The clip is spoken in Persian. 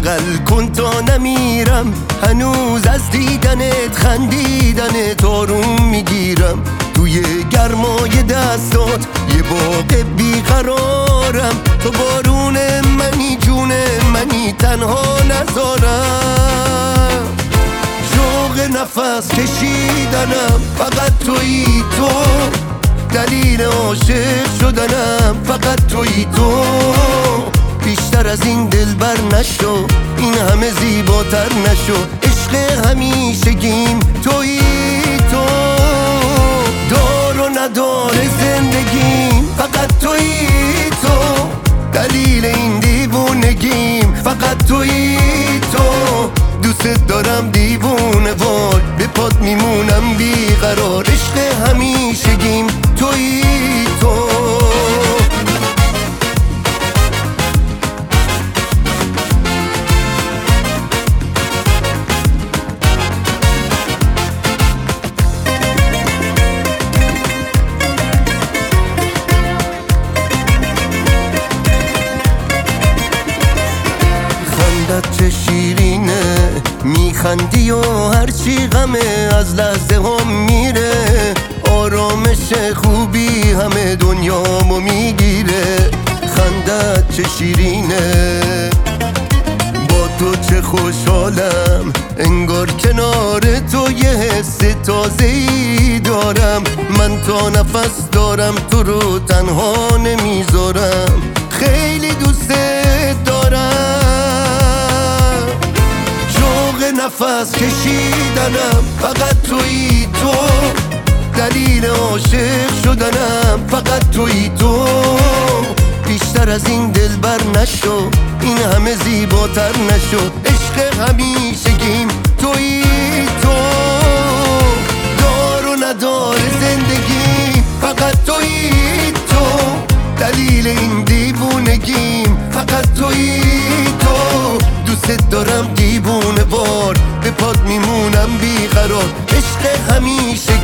بغل کن تا نمیرم، هنوز از دیدنت خندیدنت آروم میگیرم. توی گرمای دستات یه باغ بیقرارم، تو بارون منی جون منی تنها نذارم. شوق نفس کشیدنم فقط تویی تو، دلیل عاشق شدنم فقط تویی تو. بیشتر از این دلبر نشو، این همه زیباتر نشو، عشق همیشگیم تویی تو. دار و ندار زندگیم فقط تویی تو، دلیل این دیوونگیم فقط تویی تو. دوست دارم دیوونه وار، به پات میمونم بیقرار، عشق همیشگیم تویی تو. چه شیرینه میخندی و هرچی غمه از لحظه هم میره، آرامش خوبی همه دنیامو میگیره. خندت چه شیرینه، با تو چه خوشحالم، انگار کنار تو یه حس تازه‌ای دارم. من تا نفس دارم تو رو تنها نمیذارم، خیلی دوست دارم. نفس کشیدنم فقط تویی تو، دلیل عاشق شدنم فقط تویی تو. بیشتر از این دلبر نشو، این همه زیباتر نشو، عشق همیشگیم تویی تو. دار و ندار زندگی فقط تویی تو، دلیل این دیوونگیم فقط تویی تو. دوست دارم دیوونه وار، به پات میمونم بیقرار، عشق همیشه